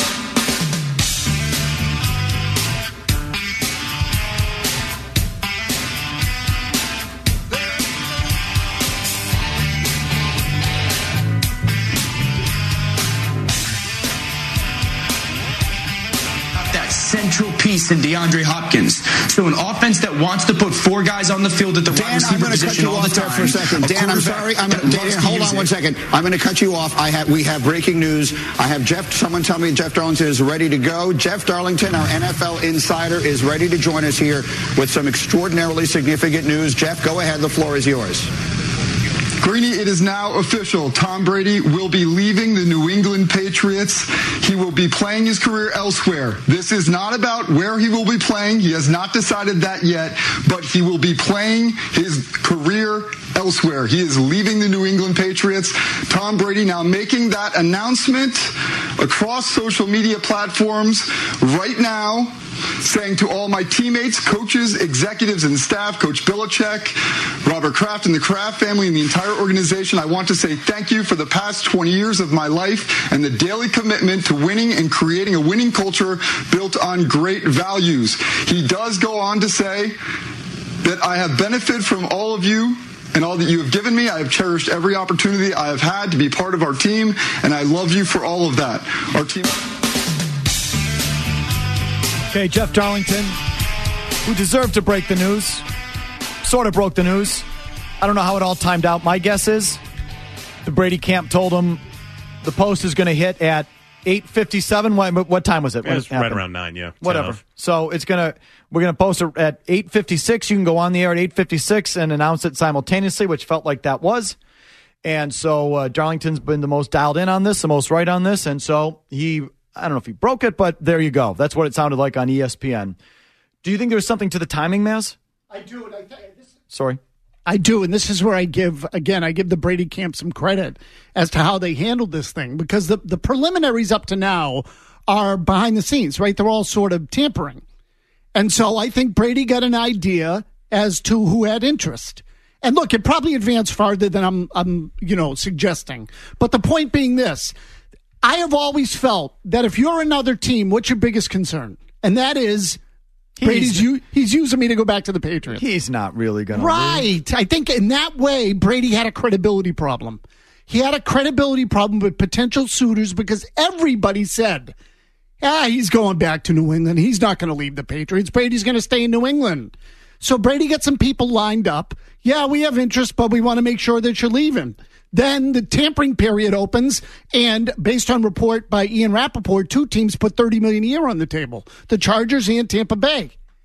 Central piece in DeAndre Hopkins. So an offense that wants to put four guys on the field at the Dan, wide receiver position all the time. For a second. Dan, I'm sorry. I'm gonna, Dan, hold on one second. I'm going to cut you off. I have we have breaking news. I have Jeff. Someone tell me Jeff Darlington is ready to go. Jeff Darlington, our N F L insider, is ready to join us here with some extraordinarily significant news. Jeff, go ahead. The floor is yours. Greeny, it is now official. Tom Brady will be leaving the New England Patriots. He will be playing his career elsewhere. This is not about where he will be playing. He has not decided that yet, but he will be playing his career elsewhere. He is leaving the New England Patriots. Tom Brady now making that announcement across social media platforms right now, saying to all my teammates, coaches, executives, and staff, Coach Belichick, Robert Kraft, and the Kraft family, and the entire organization, I want to say thank you for the past twenty years of my life and the daily commitment to winning and creating a winning culture built on great values. He does go on to say that I have benefited from all of you and all that you have given me. I have cherished every opportunity I have had to be part of our team, and I love you for all of that. Our team... Okay, Jeff Darlington, who deserved to break the news, sort of broke the news. I don't know how it all timed out. My guess is the Brady camp told him the post is going to hit at eight fifty-seven. What, what time was it? It was right around nine, yeah. Whatever. So it's going to we're going to post it at eight fifty-six. You can go on the air at eight fifty-six and announce it simultaneously, which felt like that was. And so uh, Darlington's been the most dialed in on this, the most right on this. And so he... I don't know if he broke it, but there you go. That's what it sounded like on E S P N. Do you think there's something to the timing, Maz? I do. And I th- this, Sorry. I do. And this is where I give, again, I give the Brady camp some credit as to how they handled this thing. Because the, the preliminaries up to now are behind the scenes, right? They're all sort of tampering. And so I think Brady got an idea as to who had interest. And look, it probably advanced farther than I'm, I'm, you know, suggesting. But the point being this. I have always felt that if you're another team, what's your biggest concern? And that is he's, Brady's u- he's using me to go back to the Patriots. He's not really going to Right. leave. I think in that way, Brady had a credibility problem. He had a credibility problem with potential suitors because everybody said, ah, he's going back to New England. He's not going to leave the Patriots. Brady's going to stay in New England. So Brady got some people lined up. Yeah, we have interest, but we want to make sure that you're leaving. Then the tampering period opens, and based on report by Ian Rappaport, two teams put thirty million dollars a year on the table, the Chargers and Tampa Bay.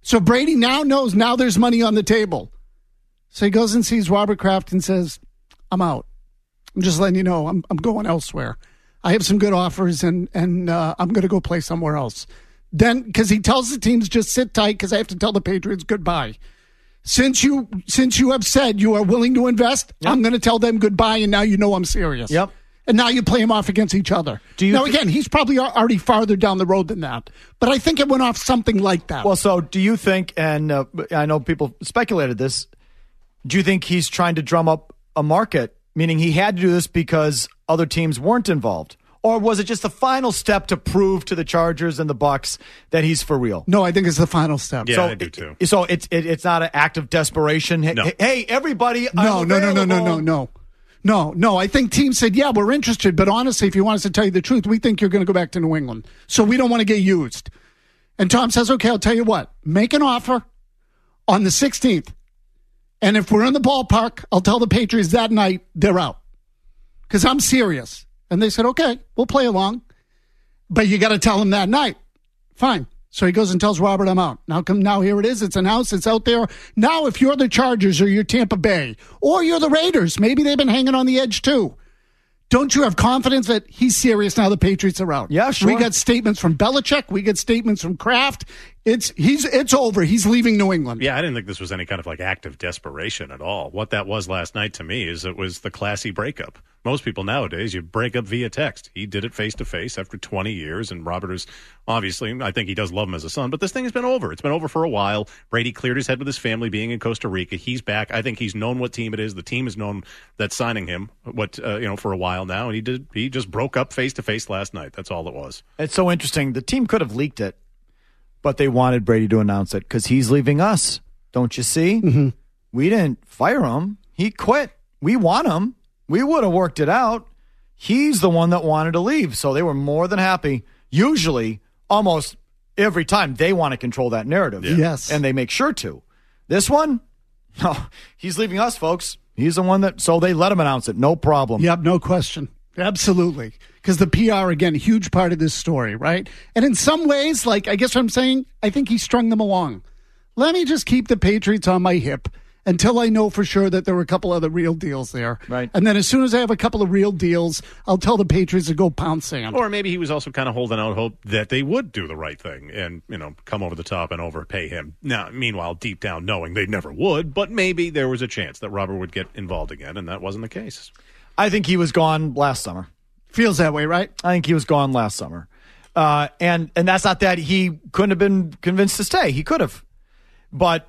So Brady now knows now there's money on the table. So he goes and sees Robert Kraft and says, I'm out. I'm just letting you know I'm I'm going elsewhere. I have some good offers, and, and uh, I'm going to go play somewhere else. Then, because he tells the teams, just sit tight because I have to tell the Patriots goodbye. Since you since you have said you are willing to invest, yep. I'm going to tell them goodbye, and now you know I'm serious. Yep. And now you play them off against each other. Do you now, th- again, he's probably already farther down the road than that. But I think it went off something like that. Well, so do you think, and uh, I know people speculated this, do you think he's trying to drum up a market, meaning he had to do this because other teams weren't involved? Or was it just the final step to prove to the Chargers and the Bucs that he's for real? No, I think it's the final step. Yeah, so, I do too. So it's it, it's not an act of desperation. No. Hey, hey, everybody, no, I'm no, no, no, no, no, available. no. No, no, I think teams said, yeah, we're interested, but honestly, if you want us to tell you the truth, we think you're going to go back to New England. So we don't want to get used. And Tom says, okay, I'll tell you what. Make an offer on the sixteenth. And if we're in the ballpark, I'll tell the Patriots that night they're out. Because I'm serious. And they said, okay, we'll play along. But you got to tell them that night. Fine. So he goes and tells Robert, I'm out. Now come now here it is. It's announced. It's out there. Now if you're the Chargers or you're Tampa Bay or you're the Raiders, maybe they've been hanging on the edge too. Don't you have confidence that he's serious now the Patriots are out? Yeah, sure. We got statements from Belichick. We get statements from Kraft. It's he's it's over. He's leaving New England. Yeah, I didn't think this was any kind of like act of desperation at all. What that was last night to me is it was the classy breakup. Most people nowadays, you break up via text. He did it face-to-face after twenty years, and Robert is obviously, I think he does love him as a son, but this thing has been over. It's been over for a while. Brady cleared his head with his family being in Costa Rica. He's back. I think he's known what team it is. The team has known that's signing him what uh, you know for a while now, and he did. He just broke up face-to-face last night. That's all it was. It's so interesting. The team could have leaked it, but they wanted Brady to announce it because he's leaving us. Don't you see? Mm-hmm. We didn't fire him. He quit. We want him. We would have worked it out. He's the one that wanted to leave. So they were more than happy. Usually, almost every time, they want to control that narrative. Yeah. Yes. And they make sure to. This one, no, he's leaving us, folks. He's the one that, so they let him announce it. No problem. Yep, no question. Absolutely. Because the P R, again, huge part of this story, right? And in some ways, like, I guess what I'm saying, I think he strung them along. Let me just keep the Patriots on my hip until I know for sure that there were a couple other real deals there. Right. And then as soon as I have a couple of real deals, I'll tell the Patriots to go pound sand. Or maybe he was also kind of holding out hope that they would do the right thing and, you know, come over the top and overpay him. Now, meanwhile, deep down knowing they never would, but maybe there was a chance that Robert would get involved again, and that wasn't the case. I think he was gone last summer. Feels that way, right? I think he was gone last summer. Uh, and, and that's not that he couldn't have been convinced to stay. He could have. But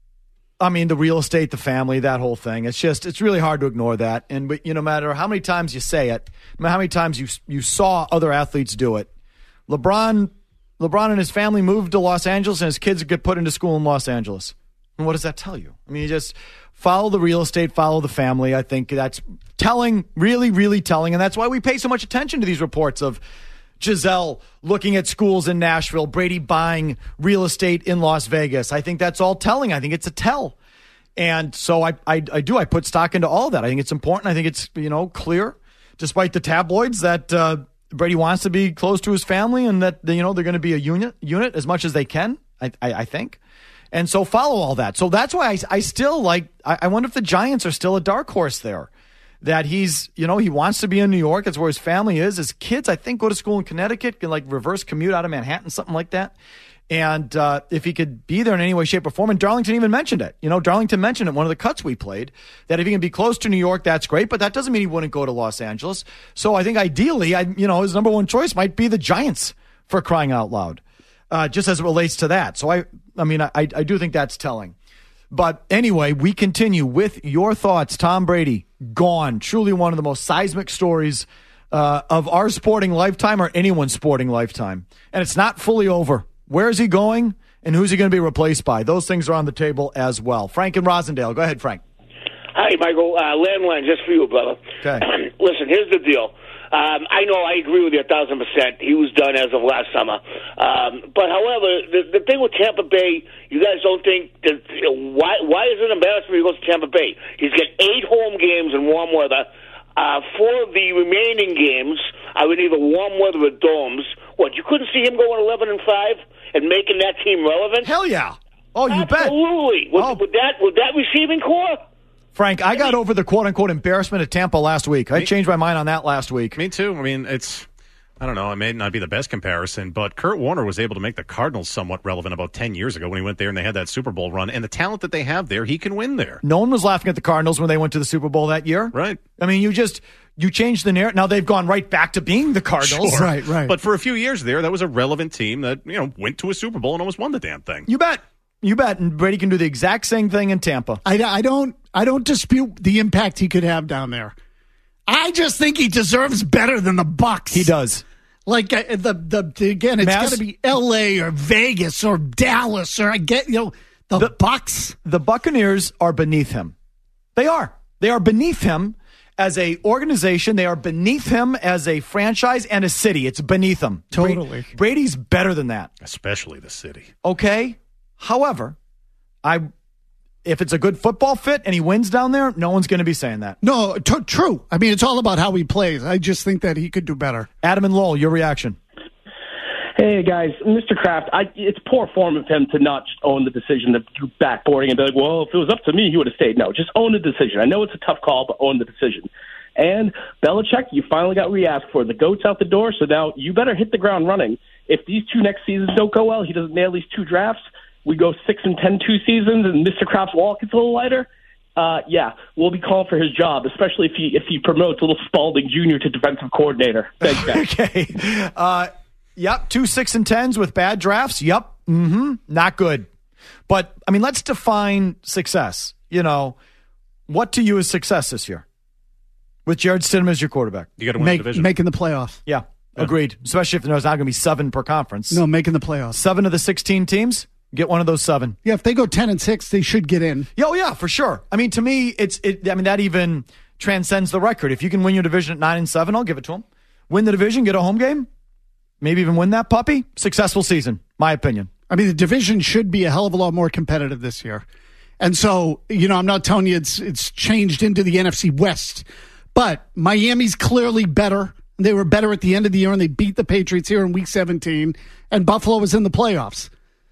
I mean, the real estate, the family, that whole thing. It's just, it's really hard to ignore that. And, but, you know, no matter how many times you say it, no matter how many times you you saw other athletes do it, LeBron, LeBron and his family moved to Los Angeles, and his kids get put into school in Los Angeles. And what does that tell you? I mean, you just follow the real estate, follow the family. I think that's telling, really, really telling. And that's why we pay so much attention to these reports of Giselle looking at schools in Nashville, Brady buying real estate in Las Vegas. I think that's all telling. I think it's a tell. And so I, I, I do. I put stock into all of that. I think it's important. I think it's, you know, clear, despite the tabloids, that uh, Brady wants to be close to his family and that, you know, they're going to be a unit, unit as much as they can, I, I, I think. And so follow all that. So that's why I, I still like, I, I wonder if the Giants are still a dark horse there. That he's, you know, he wants to be in New York. That's where his family is. His kids, I think, go to school in Connecticut, can like reverse commute out of Manhattan, something like that. And uh, if he could be there in any way, shape, or form, and Darlington even mentioned it. You know, Darlington mentioned it in one of the cuts we played, that if he can be close to New York, that's great, but that doesn't mean he wouldn't go to Los Angeles. So I think ideally, I, you know, his number one choice might be the Giants, for crying out loud, uh, just as it relates to that. So I, I mean, I, I do think that's telling. But anyway, we continue with your thoughts. Tom Brady, gone. Truly one of the most seismic stories uh, of our sporting lifetime or anyone's sporting lifetime. And it's not fully over. Where is he going, and who's he going to be replaced by? Those things are on the table as well. Frank in Rosendale. Go ahead, Frank. Hi, Michael. Uh, landline, just for you, brother. Okay. Listen, here's the deal. Um, I know I agree with you a thousand percent. He was done as of last summer. Um, but however, the, the thing with Tampa Bay, you guys don't think that you know, why why is it embarrassing when he goes to Tampa Bay? He's got eight home games in warm weather. Uh, four of the remaining games are in either warm weather or domes. What, you couldn't see him going eleven and five and making that team relevant? Hell yeah. Oh, you bet. Absolutely. With, Oh. with that, with that receiving core. Frank, I got over the quote-unquote embarrassment of Tampa last week. I Me- changed my mind on that last week. Me too. I mean, it's, I don't know, it may not be the best comparison, but Kurt Warner was able to make the Cardinals somewhat relevant about ten years ago when he went there and they had that Super Bowl run. And the talent that they have there, he can win there. No one was laughing at the Cardinals when they went to the Super Bowl that year. Right. I mean, you just, you changed the narrative. Now they've gone right back to being the Cardinals. Sure. Right, right. But for a few years there, that was a relevant team that, you know, went to a Super Bowl and almost won the damn thing. You bet. You bet. And Brady can do the exact same thing in Tampa. I, I don't I don't dispute the impact he could have down there. I just think he deserves better than the Bucks. He does. Like uh, the the again, it's Maz? got to be L A or Vegas or Dallas or I get you know the, The- Bucks. The Buccaneers are beneath him. They are. They are beneath him as a organization. They are beneath him as a franchise and a city. It's beneath him. Totally. Bra- Brady's better than that. Especially the city. Okay. However, I if it's a good football fit and he wins down there, no one's going to be saying that. No, t- true. I mean, it's all about how he plays. I just think that he could do better. Adam and Lowell, your reaction? Hey, guys, Mister Kraft, I, it's poor form of him to not just own the decision of backboarding and be like, well, if it was up to me, he would have stayed. No, just own the decision. I know it's a tough call, but own the decision. And Belichick, you finally got what you asked for. The GOAT's out the door, so now you better hit the ground running. If these two next seasons don't go well, he doesn't nail these two drafts, we go six and ten two seasons, and Mister Kraft's wallet gets a little lighter, uh, yeah, we'll be calling for his job, especially if he if he promotes little Spalding Junior to defensive coordinator. Thanks, guys. Okay. Uh, yep, two six and tens with bad drafts. Yep. Mm-hmm. Not good. But, I mean, let's define success. You know, what to you is success this year? With Jared Stidham as your quarterback. You got to win Make, the division. making the playoffs. Yeah, yeah, agreed. Especially if there's not going to be seven per conference. No, making the playoffs. Seven of the sixteen teams, get one of those seven. Yeah, if they go ten and six, they should get in. Yeah, oh, yeah, for sure. I mean, to me, it's it. I mean, that even transcends the record. If you can win your division at nine and seven, I'll give it to them. Win the division, get a home game, maybe even win that puppy. Successful season, my opinion. I mean, the division should be a hell of a lot more competitive this year. And so, you know, I'm not telling you it's it's changed into the N F C West, but Miami's clearly better. They were better at the end of the year, and they beat the Patriots here in Week seventeen, and Buffalo was in the playoffs.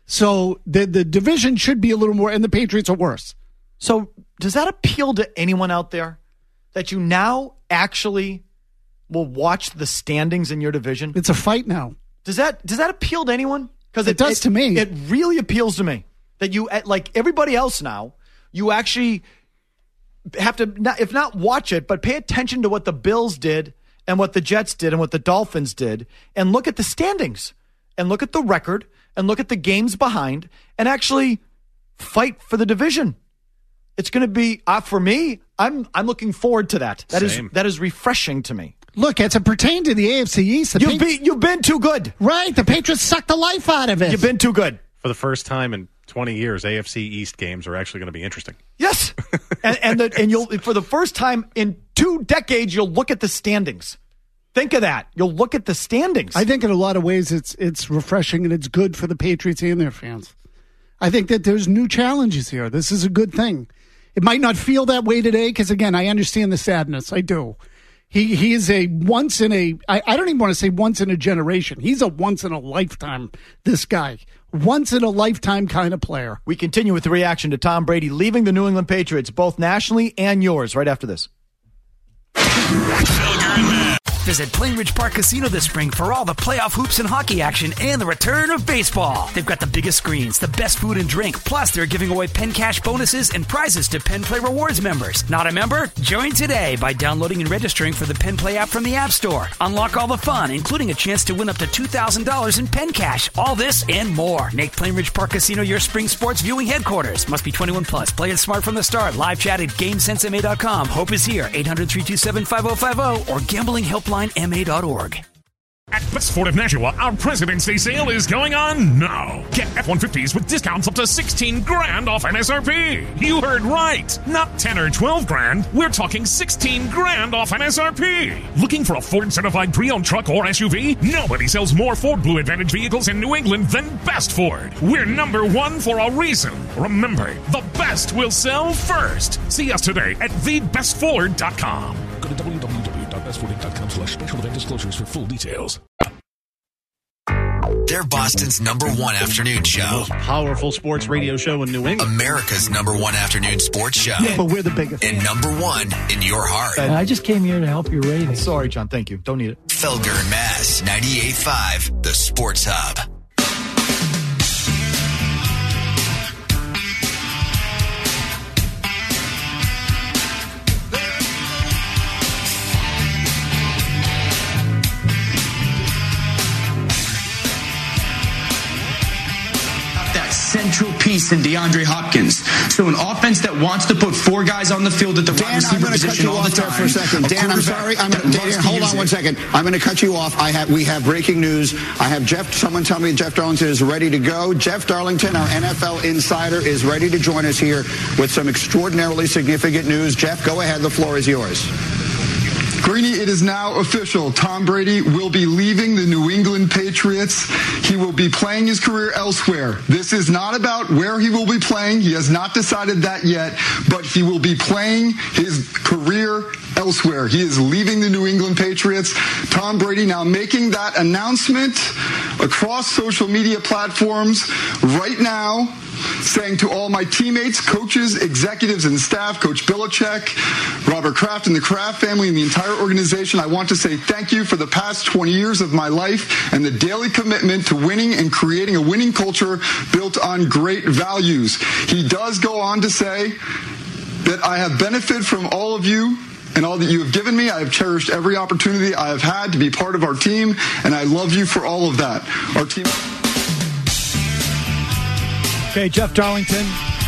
So the the division should be a little more, and the Patriots are worse. So does that appeal to anyone out there that you now actually will watch the standings in your division? It's a fight now. Does that does that appeal to anyone? Because It does to me. It really appeals to me that you, like everybody else now, you actually have to, not, if not watch it, but pay attention to what the Bills did and what the Jets did and what the Dolphins did, and look at the standings and look at the record and look at the games behind and actually fight for the division. It's going to be, uh, for me, I'm I'm looking forward to that. That is Same. that is refreshing to me. Look, as it pertained to the A F C East, the You've Pa- been, you've been too good. right, the Patriots sucked the life out of it. You've been too good. For the first time in twenty years, A F C East games are actually going to be interesting. Yes, and and, the, and you'll for the first time in two decades you'll look at the standings. Think of that. You'll look at the standings. I think in a lot of ways it's it's refreshing and it's good for the Patriots and their fans. I think that there's new challenges here. This is a good thing. It might not feel that way today because, again, I understand the sadness. I do. He he is a once in a, I, I don't even want to say once in a generation. He's a once in a lifetime, this guy. Once in a lifetime kind of player. We continue with the reaction to Tom Brady leaving the New England Patriots, both nationally and yours, right after this. Visit Plainridge Park Casino this spring for all the playoff hoops and hockey action and the return of baseball. They've got the biggest screens, the best food and drink, plus they're giving away Penn Cash bonuses and prizes to Penn Play Rewards members. Not a member? Join today by downloading and registering for the Penn Play app from the App Store. Unlock all the fun, including a chance to win up to two thousand dollars in Penn Cash. All this and more. Make Plainridge Park Casino your spring sports viewing headquarters. Must be twenty-one plus. Play it smart from the start. Live chat at game sense M A dot com. Hope is here. eight hundred, three two seven, five oh five oh or gambling helpline M A dot org. At Best Ford of Nashua, our President's Day sale is going on now. Get F one fifties with discounts up to sixteen grand off M S R P. You heard right. Not ten or twelve grand. We're talking sixteen grand off M S R P. Looking for a Ford certified pre-owned truck or S U V? Nobody sells more Ford Blue Advantage vehicles in New England than Best Ford. We're number one for a reason. Remember, the best will sell first. See us today at the best ford dot com. Go to w w w dot best ford dot com slash special event disclosures for full details. They're Boston's number one afternoon show. Powerful sports radio show in New England. America's number one afternoon sports show. Yeah, but we're the biggest. And number one in your heart. And I just came here to help your ratings. Sorry, John. Thank you. Don't need it. Felger and Mass, ninety-eight point five, the Sports Hub. Central piece in DeAndre Hopkins. So an offense that wants to put four guys on the field at the wide receiver position all the time. For a second. Dan, I'm sorry. I'm gonna, Dan, hold on one second. I'm going to cut you off. I have we have breaking news. I have Jeff. Someone tell me Jeff Darlington is ready to go. Jeff Darlington, our N F L insider, is ready to join us here with some extraordinarily significant news. Jeff, go ahead. The floor is yours. Greeny, it is now official. Tom Brady will be leaving the New England Patriots. He will be playing his career elsewhere. This is not about where he will be playing. He has not decided that yet, but he will be playing his career elsewhere. He is leaving the New England Patriots. Tom Brady now making that announcement across social media platforms right now, saying to all my teammates, coaches, executives, and staff, Coach Belichick, Robert Kraft, and the Kraft family, and the entire organization, I want to say thank you for the past twenty years of my life and the daily commitment to winning and creating a winning culture built on great values. He does go on to say that I have benefited from all of you and all that you have given me. I have cherished every opportunity I have had to be part of our team, and I love you for all of that. Our team... Okay, Jeff Darlington,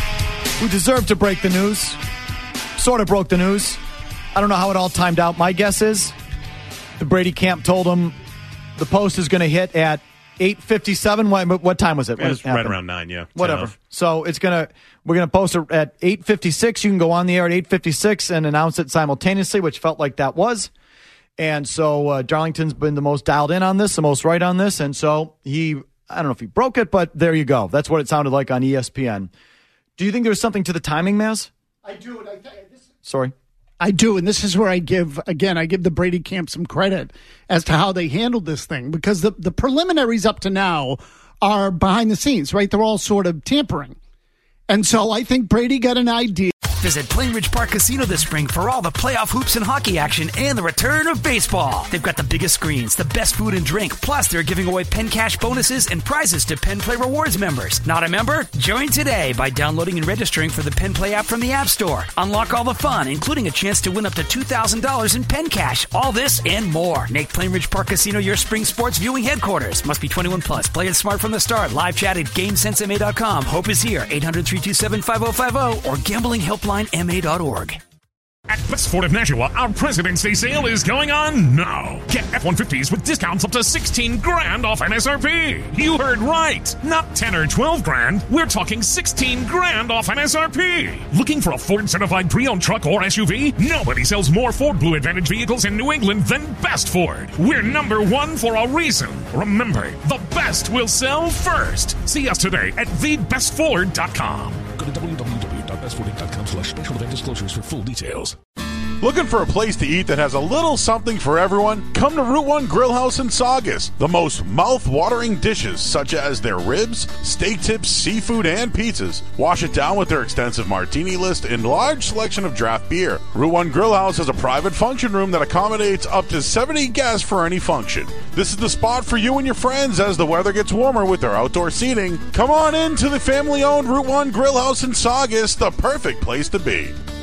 who deserved to break the news, sort of broke the news. I don't know how it all timed out. My guess is the Brady camp told him the post is going to hit at eight fifty-seven. What, what time was it? Yeah, it's right around nine, yeah. Whatever. So it's going to we're going to post it at eight fifty-six. You can go on the air at eight fifty-six and announce it simultaneously, which felt like that was. And so uh, Darlington's been the most dialed in on this, the most right on this, and so he... I don't know if he broke it, but there you go. That's what it sounded like on E S P N. Do you think there's something to the timing, Maz? I do. And I th- this, Sorry. I do. And this is where I give, again, I give the Brady camp some credit as to how they handled this thing, because the, the preliminaries up to now are behind the scenes, right? They're all sort of tampering. And so I think Brady got an idea. Visit Plainridge Park Casino this spring for all the playoff hoops and hockey action and the return of baseball. They've got the biggest screens, the best food and drink, plus they're giving away Penn Cash bonuses and prizes to Penn Play Rewards members. Not a member? Join today by downloading and registering for the Penn Play app from the App Store. Unlock all the fun, including a chance to win up to two thousand dollars in Penn Cash. All this and more. Make Plainridge Park Casino your spring sports viewing headquarters. Must be twenty-one plus. Play it smart from the start. Live chat at game sense m a dot com. Hope is here. eight hundred, three two seven, five oh five oh or gambling helpline m a dot org. At Best Ford of Nashua, our President's Day sale is going on now. Get F one fifties with discounts up to sixteen grand off M S R P. You heard right. Not ten or twelve grand. We're talking sixteen grand off M S R P. Looking for a Ford certified pre-owned truck or S U V? Nobody sells more Ford Blue Advantage vehicles in New England than Best Ford. We're number one for a reason. Remember, the best will sell first. See us today at the best ford dot com. Go to w w w dot best ford dot com slash special event disclosures for full details. Looking for a place to eat that has a little something for everyone? Come to Route one Grill House in Saugus. The most mouth-watering dishes, such as their ribs, steak tips, seafood, and pizzas. Wash it down with their extensive martini list and large selection of draft beer. Route one Grill House has a private function room that accommodates up to seventy guests for any function. This is the spot for you and your friends as the weather gets warmer with their outdoor seating. Come on in to the family-owned Route one Grill House in Saugus, the perfect place to be.